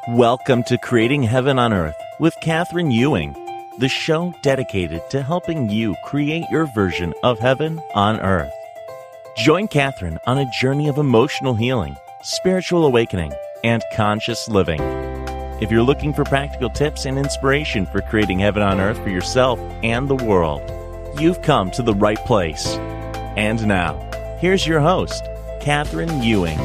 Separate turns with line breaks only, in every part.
Welcome to Creating Heaven on Earth with Catherine Ewing, the show dedicated to helping you create your version of heaven on earth. Join Catherine on a journey of emotional healing, spiritual awakening, and conscious living. If you're looking for practical tips and inspiration for creating heaven on earth for yourself and the world, you've come to the right place. And now, here's your host, Catherine Ewing.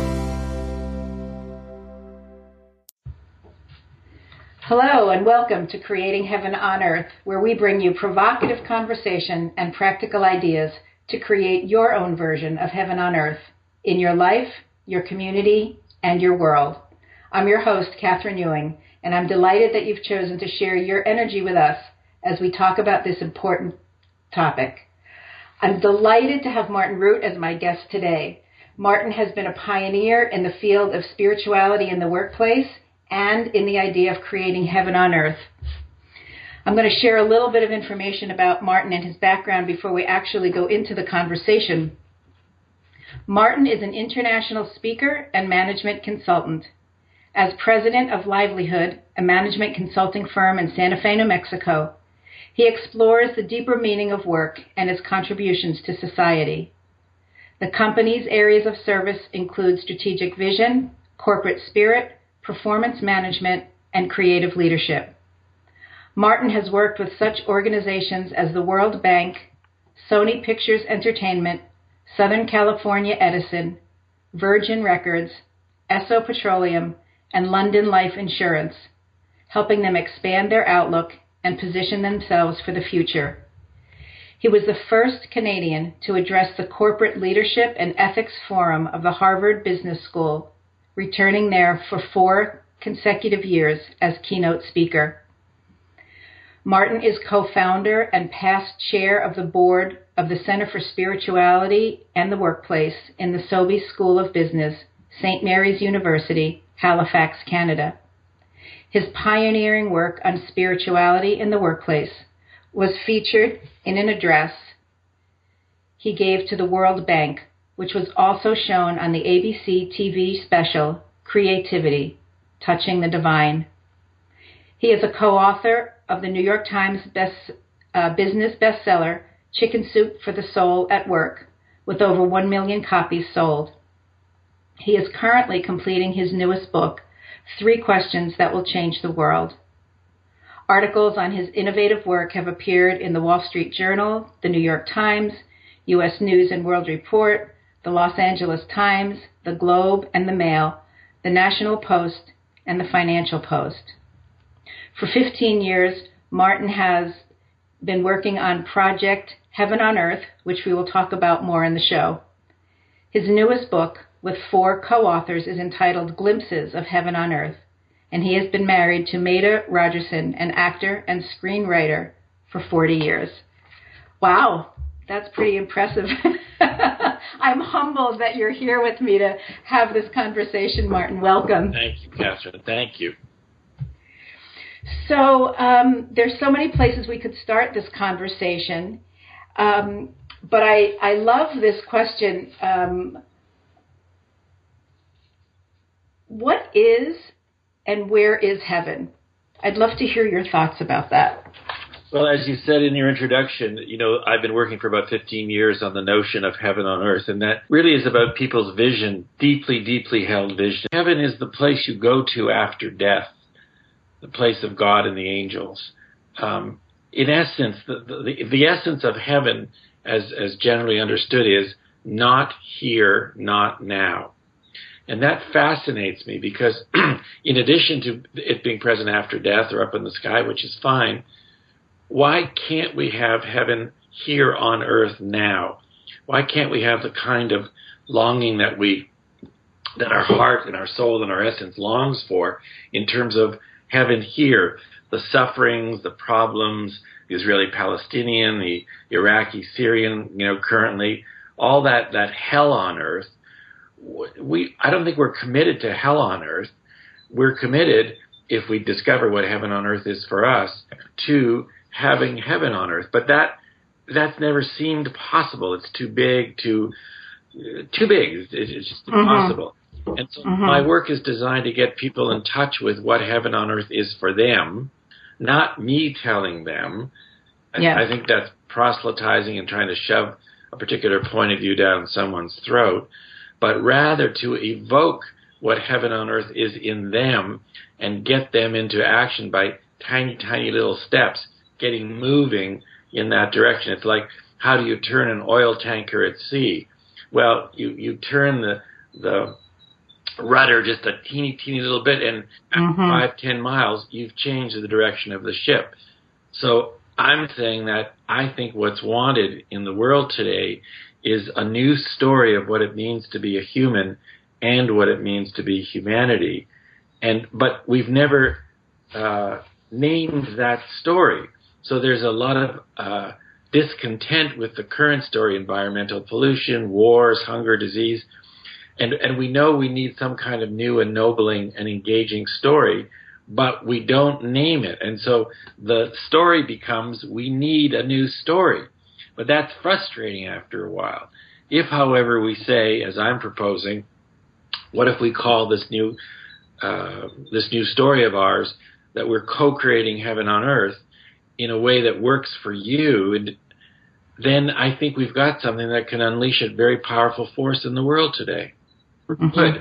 Hello and welcome to Creating Heaven on Earth, where we bring you provocative conversation and practical ideas to create your own version of heaven on earth in your life, your community, and your world. I'm your host, Catherine Ewing, and I'm delighted that you've chosen to share your energy with us as we talk about this important topic. I'm delighted to have Martin Root as my guest today. Martin has been a pioneer in the field of spirituality in the workplace and in the idea of creating heaven on earth. I'm going to share a little bit of information about Martin and his background before we actually go into the conversation. Martin is an international speaker and management consultant. As president of Livelihood, a management consulting firm in Santa Fe, New Mexico, he explores the deeper meaning of work and its contributions to society. The company's areas of service include strategic vision, corporate spirit, performance management, and creative leadership. Martin has worked with such organizations as the World Bank, Sony Pictures Entertainment, Southern California Edison, Virgin Records, Esso Petroleum, and London Life Insurance, helping them expand their outlook and position themselves for the future. He was the first Canadian to address the Corporate Leadership and Ethics Forum of the Harvard Business School, returning there for 4 consecutive years as keynote speaker. Martin is co-founder and past chair of the board of the Center for Spirituality and the Workplace in the Sobey School of Business, St. Mary's University, Halifax, Canada. His pioneering work on spirituality in the workplace was featured in an address he gave to the World Bank, which was also shown on the ABC TV special, Creativity, Touching the Divine. He is a co-author of the New York Times business bestseller, Chicken Soup for the Soul at Work, with over 1 million copies sold. He is currently completing his newest book, 3 Questions That Will Change the World. Articles on his innovative work have appeared in the Wall Street Journal, the New York Times, U.S. News and World Report, the Los Angeles Times, the Globe and the Mail, the National Post, and the Financial Post. For 15 years, Martin has been working on Project Heaven on Earth, which we will talk about more in the show. His newest book, with 4 co-authors, is entitled Glimpses of Heaven on Earth, and he has been married to Maida Rogerson, an actor and screenwriter, for 40 years. Wow, that's pretty impressive. I'm humbled that you're here with me to have this conversation, Martin. Welcome.
Thank you, Catherine. Thank you.
So there's so many places we could start this conversation, but I love this question. What is and where is heaven? I'd love to hear your thoughts about that.
Well, as you said in your introduction, I've been working for about 15 years on the notion of heaven on earth, and that really is about people's vision, deeply, deeply held vision. Heaven is the place you go to after death, the place of God and the angels. In essence, the essence of heaven, as generally understood, is not here, not now. And that fascinates me because in addition to it being present after death or up in the sky, which is fine, why can't we have heaven here on earth now? Why can't we have the kind of longing that our heart and our soul and our essence longs for in terms of heaven here? The sufferings, the problems, the Israeli-Palestinian, the Iraqi-Syrian, currently, all that hell on earth. I don't think we're committed to hell on earth. We're committed, if we discover what heaven on earth is for us, to having heaven on earth. But that's never seemed possible. It's too big. It's just impossible. And so my work is designed to get people in touch with what heaven on earth is for them, not me telling them. I think that's proselytizing and trying to shove a particular point of view down someone's throat, but rather to evoke what heaven on earth is in them and get them into action by tiny, tiny little steps, getting moving in that direction. It's like, how do you turn an oil tanker at sea? Well, you turn the rudder just a teeny little bit, and at 5-10 miles, you've changed the direction of the ship. So I'm saying that I think what's wanted in the world today is a new story of what it means to be a human and what it means to be humanity. But we've never named that story. So there's a lot of discontent with the current story: environmental pollution, wars, hunger, disease. And we know we need some kind of new, ennobling, and engaging story, but we don't name it. And so the story becomes, we need a new story. But that's frustrating after a while. If, however, we say, as I'm proposing, what if we call this new story of ours that we're co-creating heaven on earth in a way that works for you, and then I think we've got something that can unleash a very powerful force in the world today. Good.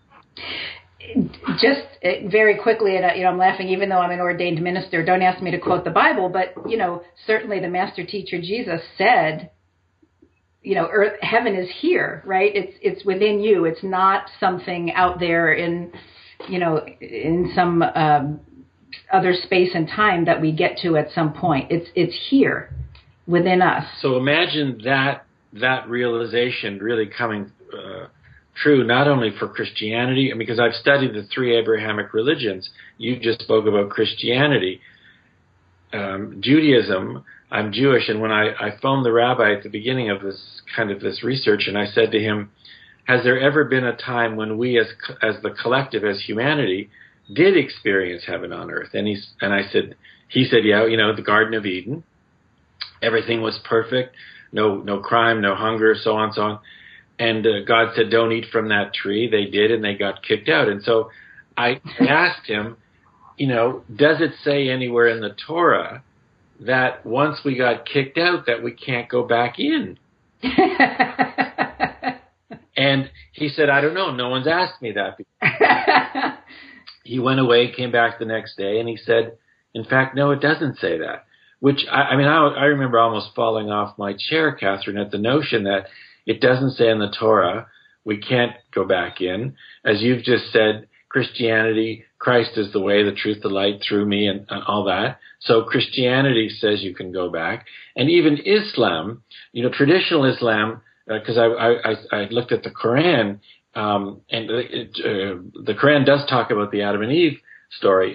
Just very quickly, and I'm laughing, even though I'm an ordained minister. Don't ask me to quote the Bible, but certainly the master teacher Jesus said, earth, heaven is here, right? It's within you. It's not something out there in some other space and time that we get to at some point. It's here within us.
So imagine that realization really coming true, not only for Christianity, and because I've studied the three Abrahamic religions. You just spoke about Christianity. Judaism, I'm Jewish, and when I phoned the rabbi at the beginning of this research, and I said to him, has there ever been a time when we as the collective, as humanity, did experience heaven on earth? And he said, yeah, the Garden of Eden. Everything was perfect, no crime, no hunger, so on, so on. And God said, don't eat from that tree. They did, and they got kicked out. And so I asked him, does it say anywhere in the Torah that once we got kicked out that we can't go back in? And he said, I don't know. No one's asked me that before. He went away, came back the next day, and he said, in fact, no, it doesn't say that. Which, I remember almost falling off my chair, Catherine, at the notion that it doesn't say in the Torah we can't go back in. As you've just said, Christianity, Christ is the way, the truth, the light, through me, and all that. So Christianity says you can go back. And even Islam, traditional Islam, because I looked at the Quran, and the Quran does talk about the Adam and Eve story.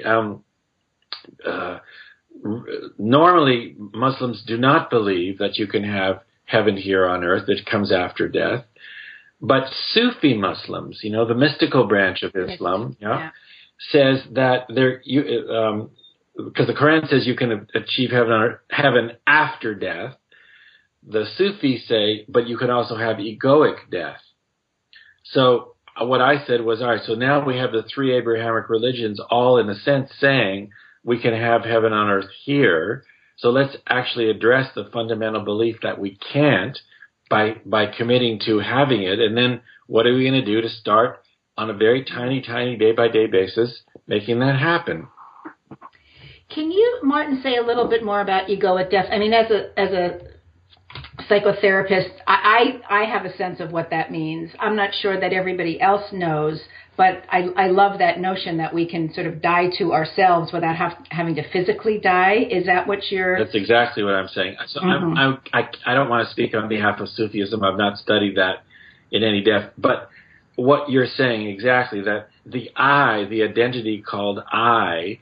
Normally, Muslims do not believe that you can have heaven here on earth that comes after death. But Sufi Muslims, the mystical branch of Islam, says that because the Quran says you can achieve heaven after death. The Sufis say, but you can also have egoic death. So what I said was, all right, so now we have the three Abrahamic religions all in a sense saying we can have heaven on earth here. So let's actually address the fundamental belief that we can't by committing to having it. And then what are we going to do to start on a very tiny, tiny day-by-day basis making that happen?
Can you, Martin, say a little bit more about egoic death? I mean, as a psychotherapist, I have a sense of what that means. I'm not sure that everybody else knows, but I love that notion that we can sort of die to ourselves without having to physically die. Is that what you're...
That's exactly what I'm saying. So I don't want to speak on behalf of Sufism. I've not studied that in any depth. But what you're saying exactly, that the I, the identity called I,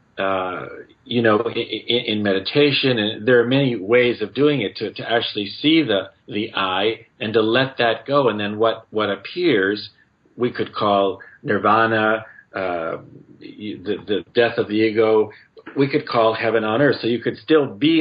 in meditation, and there are many ways of doing it to actually see the I and to let that go. And then what appears, we could call nirvana, the death of the ego. We could call heaven on earth. So you can still be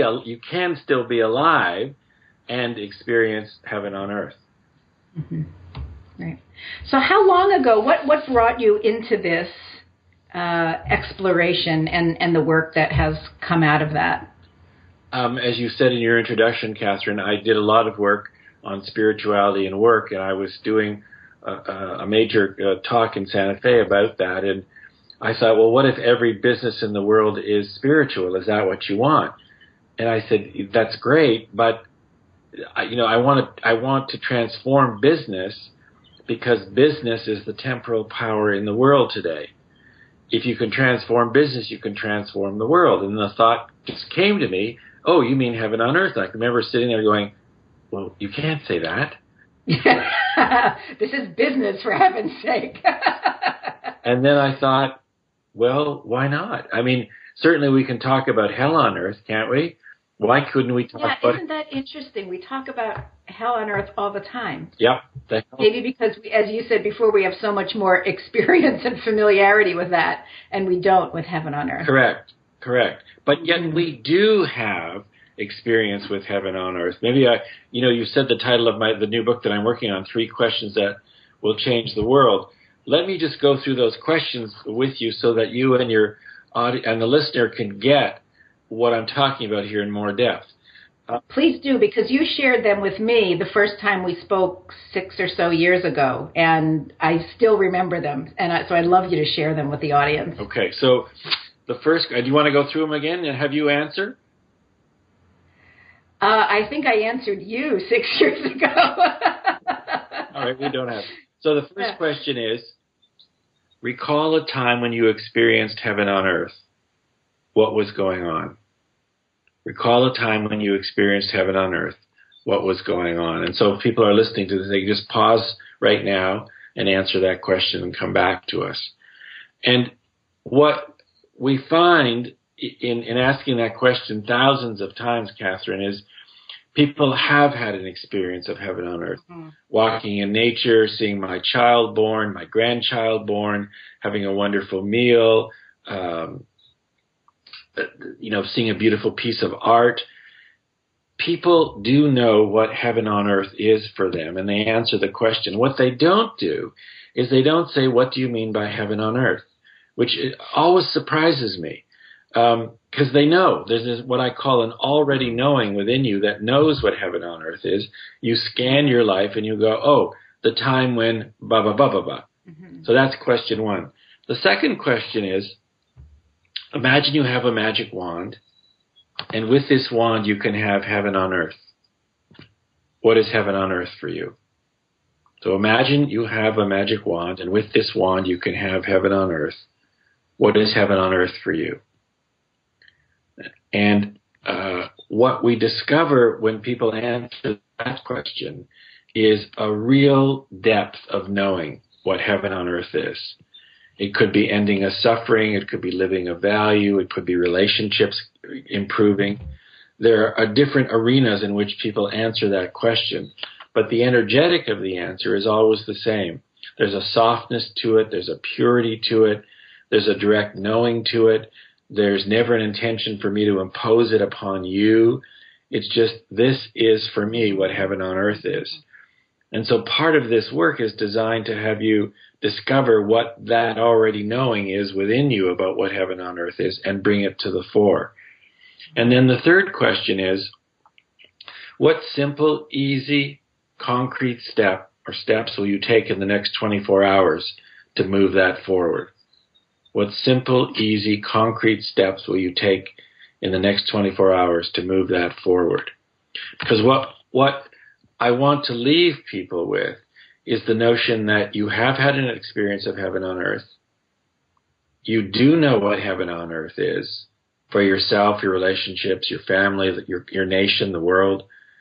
alive and experience heaven on earth.
Mm-hmm. Right. So how long ago, what brought you into this exploration and the work that has come out of that?
As you said in your introduction, Catherine, I did a lot of work on spirituality and work, and I was doing a major talk in Santa Fe about that, and I thought, well, what if every business in the world is spiritual? Is that what you want? And I said, that's great, but I want to transform business, because business is the temporal power in the world today. If you can transform business, you can transform the world. And the thought just came to me, oh, you mean heaven on earth? I can remember sitting there going, well, you can't say that.
This is business, for heaven's sake.
And then I thought, well, why not? I mean, certainly we can talk about hell on earth, can't we? Why couldn't we talk about...
Isn't that interesting? We talk about hell on earth all the time.
Yep.
Maybe because, as you said before, we have so much more experience and familiarity with that, and we don't with heaven on earth.
Correct. But yet we do have experience with heaven on earth. Maybe you said the title of the new book that I'm working on, 3 Questions That Will Change the World. Let me just go through those questions with you so that you and your and the listener can get what I'm talking about here in more depth.
Please do, because you shared them with me the first time we spoke 6 or so years ago, and I still remember them, and so I'd love you to share them with the audience.
Okay, so the first, do you want to go through them again and have you answer?
I think I answered you 6 years ago.
All right, we don't have. So the first question is, recall a time when you experienced heaven on earth. What was going on? Recall a time when you experienced heaven on earth. What was going on? And so if people are listening to this, they can just pause right now and answer that question and come back to us. And what we find in asking that question thousands of times, Catherine, is people have had an experience of heaven on earth. Mm-hmm. Walking in nature, seeing my child born, my grandchild born, having a wonderful meal, seeing a beautiful piece of art. People do know what heaven on earth is for them, and they answer the question. What they don't do is they don't say, what do you mean by heaven on earth? Which always surprises me, because they know. There's this, what I call an already knowing within you that knows what heaven on earth is. You scan your life and you go, oh, the time when ba ba ba ba ba. Mm-hmm. So that's question 1. The second question is, imagine you have a magic wand, and with this wand you can have heaven on earth. What is heaven on earth for you? So imagine you have a magic wand, and with this wand you can have heaven on earth. What is heaven on earth for you? And what we discover when people answer that question is a real depth of knowing what heaven on earth is. It could be ending a suffering. It could be living a value. It could be relationships improving. There are different arenas in which people answer that question. But the energetic of the answer is always the same. There's a softness to it. There's a purity to it. There's a direct knowing to it. There's never an intention for me to impose it upon you. It's just, this is for me what heaven on earth is. And so part of this work is designed to have you discover what that already knowing is within you about what heaven on earth is and bring it to the fore. And then the third question is, what simple, easy, concrete step or steps will you take in the next 24 hours to move that forward? What simple, easy, concrete steps will you take in the next 24 hours to move that forward? Because what I want to leave people with is the notion that you have had an experience of heaven on earth. You do know what heaven on earth is for yourself, your relationships, your family, your nation, the world.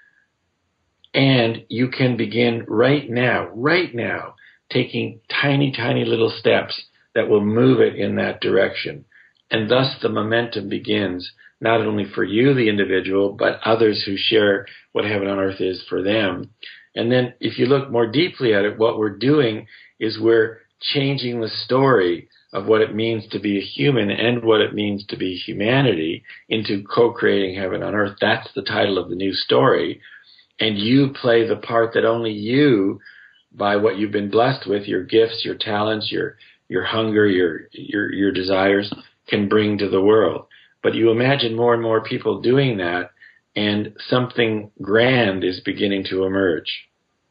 And you can begin right now, taking tiny, tiny little steps that will move it in that direction. And thus the momentum begins, not only for you, the individual, but others who share what heaven on earth is for them. And then if you look more deeply at it, what we're doing is we're changing the story of what it means to be a human and what it means to be humanity into co-creating heaven on earth. That's the title of the new story. And you play the part that only you by what you've been blessed with, your gifts, your talents, your hunger, your desires can bring to the world. But you imagine more and more people doing that, and something grand is beginning to emerge.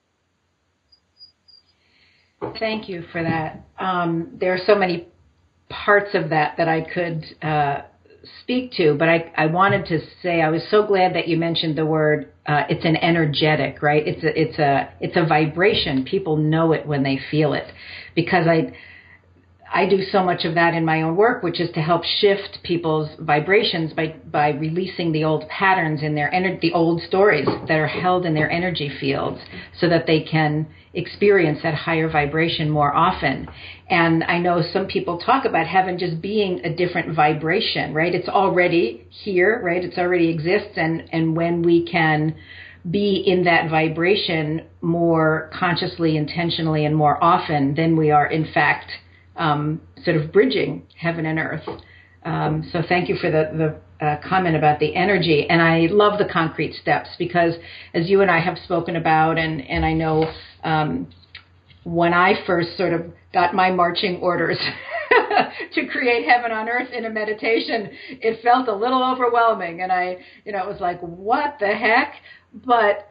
Thank you for that. There are so many parts of that I could speak to, but I wanted to say I was so glad that you mentioned the word. It's an energetic, right? It's a vibration. People know it when they feel it, because I do so much of that in my own work, which is to help shift people's vibrations by releasing the old patterns in their the old stories that are held in their energy fields, so that they can experience that higher vibration more often. And I know some people talk about heaven just being a different vibration, right? It's already here, right? It's already exists. And when we can be in that vibration more consciously, intentionally, and more often, then we are, in fact, sort of bridging heaven and earth. So thank you for the comment about the energy. And I love the concrete steps, because as you and I have spoken about, and I know when I first sort of got my marching orders to create heaven on earth in a meditation, it felt a little overwhelming. And it was like, what the heck? But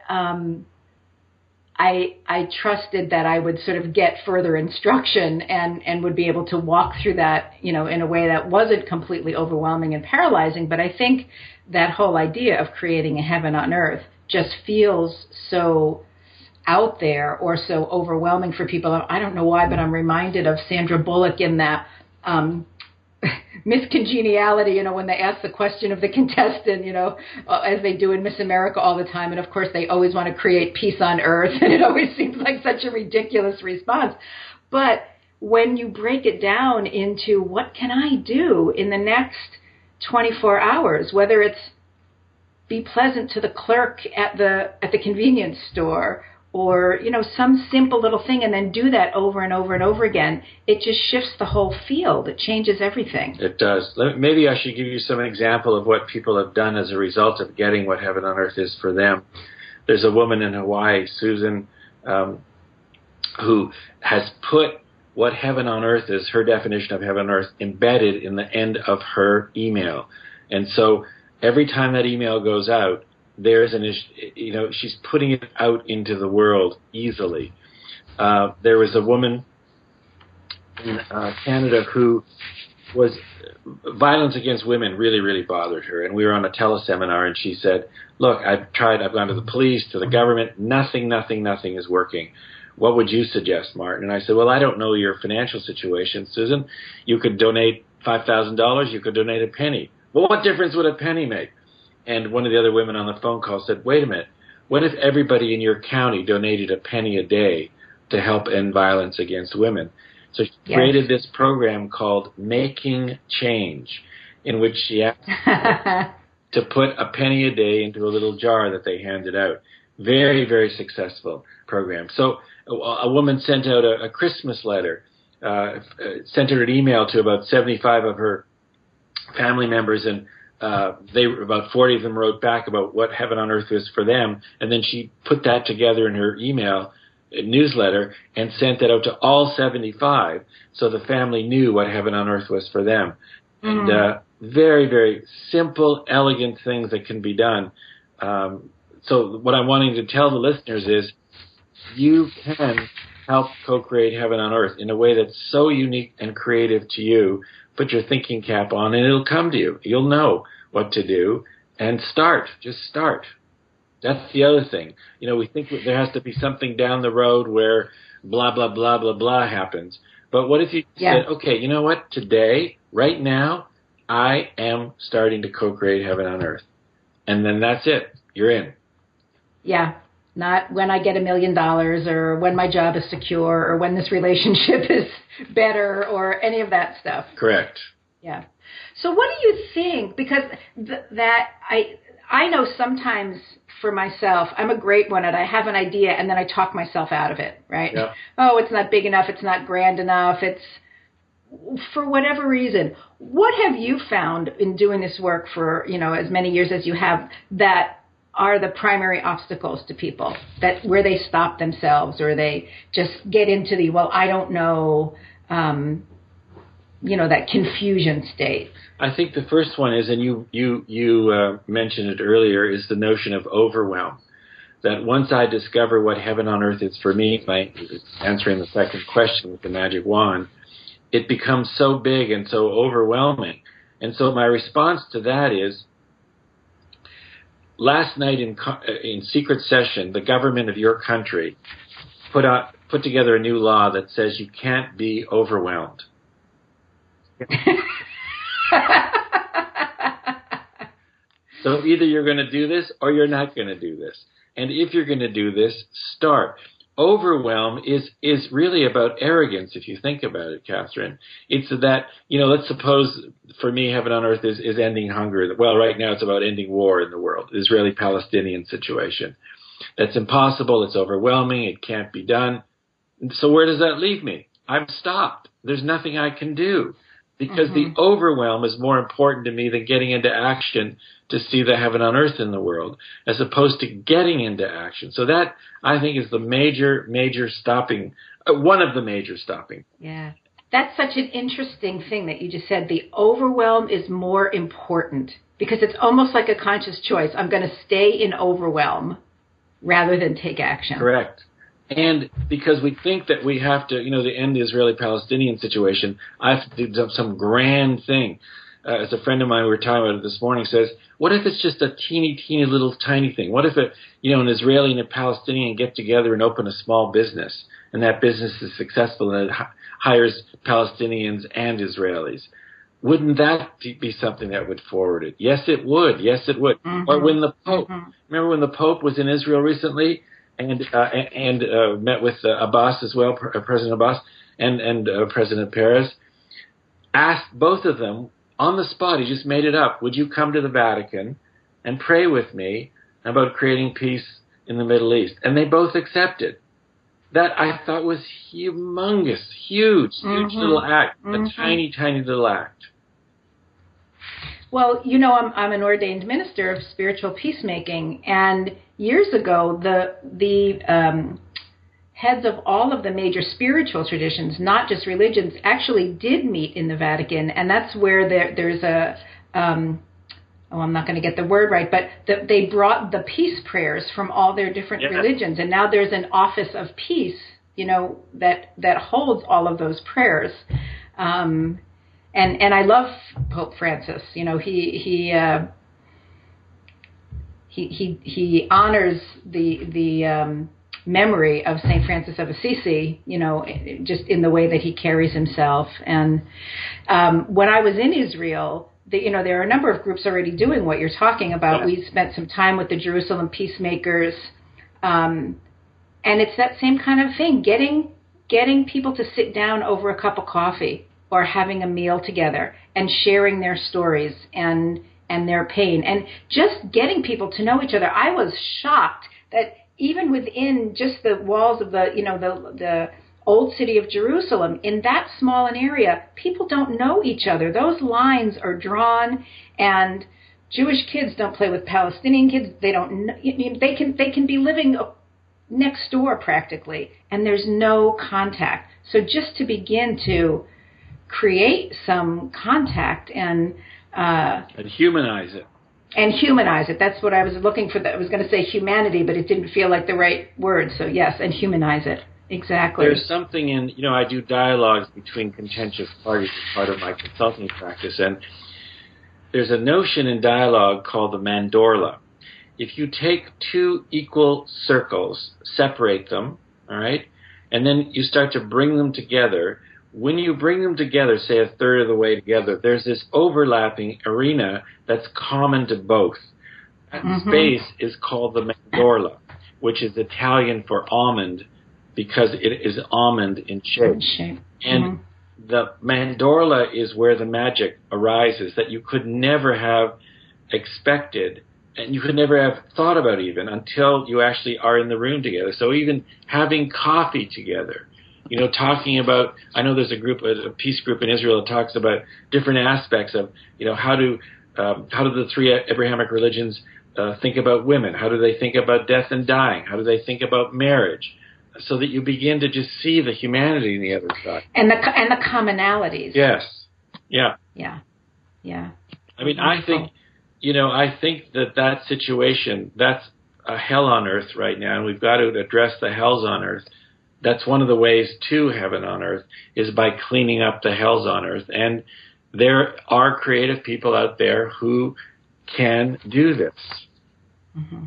I trusted that I would sort of get further instruction and would be able to walk through that, in a way that wasn't completely overwhelming and paralyzing. But I think that whole idea of creating a heaven on earth just feels so out there or so overwhelming for people. I don't know why, but I'm reminded of Sandra Bullock in that Miss Congeniality, when they ask the question of the contestant, as they do in Miss America all the time. And of course, they always want to create peace on earth. And it always seems like such a ridiculous response. But when you break it down into what can I do in the next 24 hours, whether it's be pleasant to the clerk at the convenience store, or, some simple little thing, and then do that over and over and over again, it just shifts the whole field. It changes everything.
It does. Maybe I should give you some example of what people have done as a result of getting what heaven on earth is for them. There's a woman in Hawaii, Susan, who has put what heaven on earth is, her definition of heaven on earth, embedded in the end of her email. And so every time that email goes out, there's she's putting it out into the world easily. There was a woman in Canada who was violence against women really, really bothered her. And we were on a teleseminar, and she said, look, I've gone to the police, to the government, nothing is working. What would you suggest, Martin? And I said, well, I don't know your financial situation, Susan. You could donate $5,000, you could donate a penny. Well, what difference would a penny make? And one of the other women on the phone call said, wait a minute, what if everybody in your county donated a penny a day to help end violence against women? So she created this program called Making Change, in which she asked to put a penny a day into a little jar that they handed out. Very, very successful program. So a woman sent out a Christmas letter, sent her an email to about 75 of her family members, and about 40 of them wrote back about what heaven on earth was for them, and then she put that together in her email newsletter and sent that out to all 75, so the family knew what heaven on earth was for them. And very, very simple, elegant things that can be done. So what I'm wanting to tell the listeners is you can help co-create heaven on earth in a way that's so unique and creative to you. Put your thinking cap on and it'll come to you. You'll know what to do, and start. Just start. That's the other thing. We think there has to be something down the road where blah, blah, blah, blah, blah happens. But what if you said, okay, you know what? Today, right now, I am starting to co-create heaven on earth. And then that's it. You're in. Yeah.
Not when I get $1 million, or when my job is secure, or when this relationship is better, or any of that stuff.
Correct.
Yeah. So what do you think? Because I know sometimes for myself, I'm a great one at I have an idea and then I talk myself out of it, right?
Yeah.
Oh, it's not big enough. It's not grand enough. It's for whatever reason. What have you found in doing this work for, as many years as you have, that are the primary obstacles to people, that where they stop themselves or they just get into the, well, I don't know, that confusion state?
I think the first one is, and you mentioned it earlier, is the notion of overwhelm. That once I discover what heaven on earth is for me, by answering the second question with the magic wand, it becomes so big and so overwhelming. And so my response to that is, last night in secret session, the government of your country put together a new law that says you can't be overwhelmed. So either you're going to do this or you're not going to do this. And if you're going to do this, start. Overwhelm is really about arrogance, if you think about it, Catherine. It's that, let's suppose for me, heaven on earth is ending hunger. Well, right now it's about ending war in the world, the Israeli-Palestinian situation. That's impossible. It's overwhelming. It can't be done. So where does that leave me? I'm stopped. There's nothing I can do because the overwhelm is more important to me than getting into action to see the heaven on earth in the world, as opposed to getting into action. So that, I think, is the major stopping, one of the major stopping.
Yeah. That's such an interesting thing that you just said. The overwhelm is more important because it's almost like a conscious choice. I'm going to stay in overwhelm rather than take action.
Correct. And because we think that we have to, to end the Israeli-Palestinian situation, I have to do some grand thing. As a friend of mine we were talking about it this morning says, what if it's just a teeny little tiny thing? What if an Israeli and a Palestinian get together and open a small business, and that business is successful and it hires Palestinians and Israelis? Wouldn't that be something that would forward it? Yes, it would. Yes, it would. Mm-hmm. Or when the Pope, remember when the Pope was in Israel recently and met with Abbas as well, President Abbas and President Peres, asked both of them on the spot, he just made it up, would you come to the Vatican and pray with me about creating peace in the Middle East? And they both accepted. That I thought was humongous, huge little act, a tiny little act.
Well, I'm an ordained minister of spiritual peacemaking, and years ago, the heads of all of the major spiritual traditions, not just religions, actually did meet in the Vatican, and that's where there's a I'm not going to get the word right, but they brought the peace prayers from all their different religions, and now there's an office of peace, that holds all of those prayers. And I love Pope Francis. He honors the memory of St. Francis of Assisi, just in the way that he carries himself. And when I was in Israel, there are a number of groups already doing what you're talking about. Yeah. We spent some time with the Jerusalem Peacemakers, and it's that same kind of thing, getting people to sit down over a cup of coffee or having a meal together and sharing their stories and their pain, and just getting people to know each other. I was shocked that even within just the walls of the old city of Jerusalem, in that small an area, people don't know each other. Those lines are drawn, and Jewish kids don't play with Palestinian kids. They don't. They can be living next door practically, and there's no contact. So just to begin to create some contact and
humanize it.
And humanize it. That's what I was looking for. I was going to say humanity, but it didn't feel like the right word. So yes, and humanize it. Exactly.
There's something in, I do dialogues between contentious parties as part of my consulting practice, and there's a notion in dialogue called the mandorla. If you take two equal circles, separate them, all right, and then you start to bring them together, when you bring them together, say a third of the way together, there's this overlapping arena that's common to both. That space is called the mandorla, which is Italian for almond, because it is almond in shape. And the mandorla is where the magic arises that you could never have expected and you could never have thought about even until you actually are in the room together. So even having coffee together, talking about, I know there's a peace group in Israel that talks about different aspects of, how do the three Abrahamic religions think about women? How do they think about death and dying? How do they think about marriage? So that you begin to just see the humanity in the other side.
And the commonalities.
Yes. Yeah.
Yeah. Yeah.
I mean, I think that situation, that's a hell on earth right now, and we've got to address the hells on earth. That's one of the ways to heaven on earth, is by cleaning up the hells on earth. And there are creative people out there who can do this.
Mm-hmm.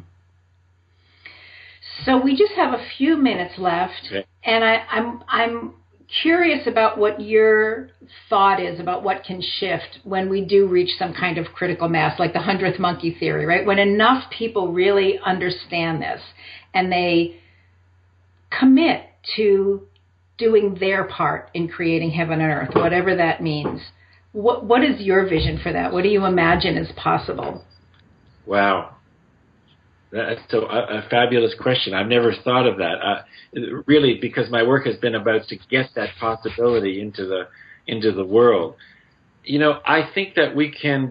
So we just have a few minutes left,
okay.
And I'm curious about what your thought is about what can shift when we do reach some kind of critical mass, like the 100th monkey theory, right? When enough people really understand this and they commit to doing their part in creating heaven and earth, whatever that means. What is your vision for that? What do you imagine is possible?
Wow. That's a fabulous question. I've never thought of that. Really, because my work has been about to get that possibility into the world. I think that we can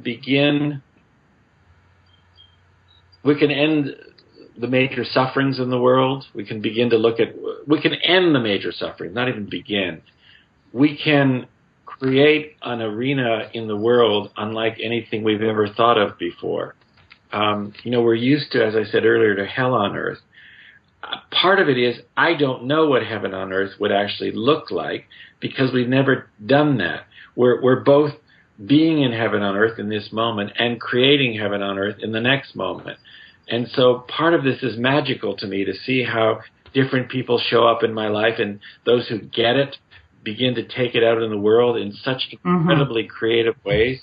end the major sufferings in the world. We can begin to we can end the major suffering, not even begin. We can create an arena in the world unlike anything we've ever thought of before. We're used to, as I said earlier, to hell on earth. Part of it is I don't know what heaven on earth would actually look like because we've never done that. We're both being in heaven on earth in this moment and creating heaven on earth in the next moment. And so part of this is magical to me, to see how different people show up in my life, and those who get it begin to take it out in the world in such incredibly creative ways.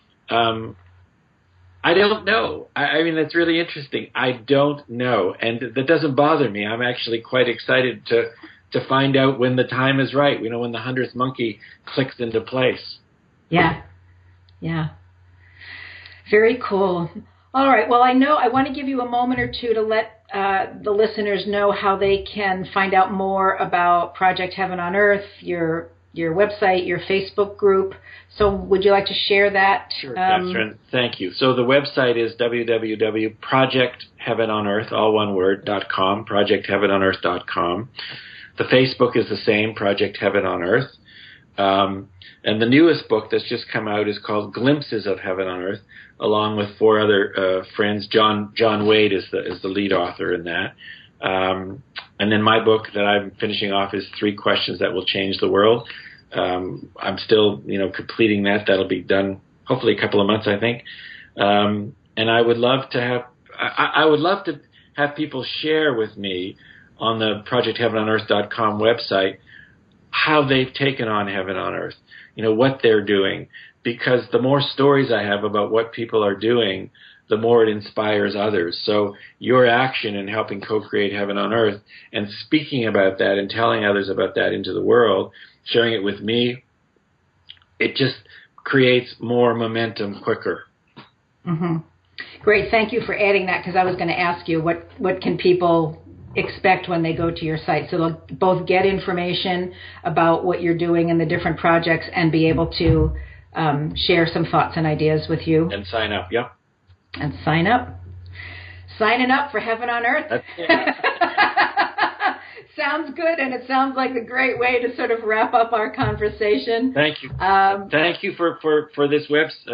I don't know. I mean, that's really interesting. I don't know. And that doesn't bother me. I'm actually quite excited to find out when the time is right, when the 100th monkey clicks into place.
Yeah. Yeah. Very cool. All right. Well, I want to give you a moment or two to let the listeners know how they can find out more about Project Heaven on Earth, your website, your Facebook group. So would you like to share that?
Sure, Catherine. Thank you. So the website is www.projectheavenonearth, all one word, .com, projectheavenonearth.com. The Facebook is the same, Project Heaven on Earth. And the newest book that's just come out is called Glimpses of Heaven on Earth, along with 4 other friends. John Wade is the lead author in that. And then my book that I'm finishing off is 3 Questions That Will Change the World. I'm still, completing that. That'll be done hopefully a couple of months, I think. And I would love to have people share with me on the projectheavenonearth.com website how they've taken on heaven on earth, what they're doing. Because the more stories I have about what people are doing, the more it inspires others. So your action in helping co-create heaven on earth and speaking about that and telling others about that into the world, sharing it with me, it just creates more momentum quicker.
Mm-hmm. Great. Thank you for adding that, because I was going to ask you what can people expect when they go to your site. So they'll both get information about what you're doing and the different projects and be able to share some thoughts and ideas with you.
And sign up, yep.
And sign up. Signing up for Heaven on Earth.
That's it.
Sounds good, and it sounds like a great way to sort of wrap up our conversation.
Thank you. Thank you for this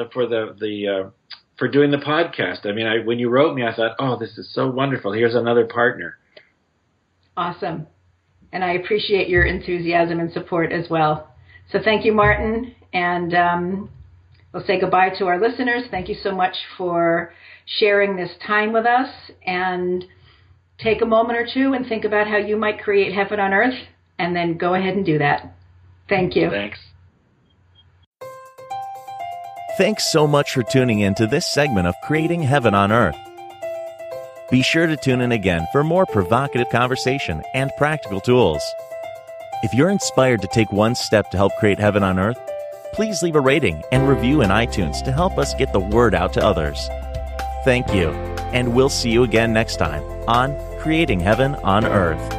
for doing the podcast. I mean, when you wrote me, I thought, oh, this is so wonderful. Here's another partner.
Awesome. And I appreciate your enthusiasm and support as well. So thank you, Martin. And we'll say goodbye to our listeners. Thank you so much for sharing this time with us. And take a moment or two and think about how you might create heaven on earth, and then go ahead and do that. Thank you.
Thanks.
Thanks so much for tuning in to this segment of Creating Heaven on Earth. Be sure to tune in again for more provocative conversation and practical tools. If you're inspired to take one step to help create heaven on earth, please leave a rating and review in iTunes to help us get the word out to others. Thank you, and we'll see you again next time on Creating Heaven on Earth.